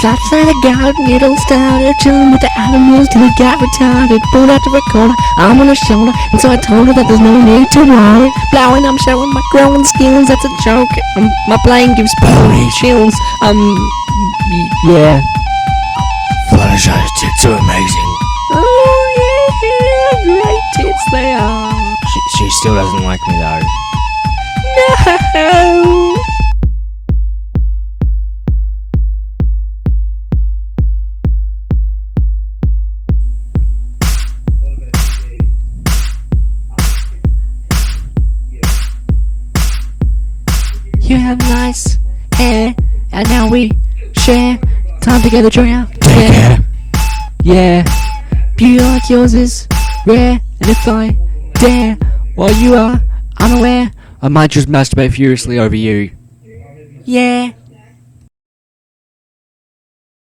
was outside the garden, it all started chilling with the animals till it got retarded. Pulled out the recorder, arm on her shoulder, and so I told her that there's no need to worry. Blowing, I'm showing my growing skills, that's a joke. My playing gives me chills. Yeah. Fluttershy's tits are amazing. Oh yeah, great tits they are. She still doesn't like me though. No. You have nice hair, and now we share time together, Joya. Take care. Yeah, beauty like yours is rare, and if I dare, while you are unaware, I might just masturbate furiously over you. Yeah.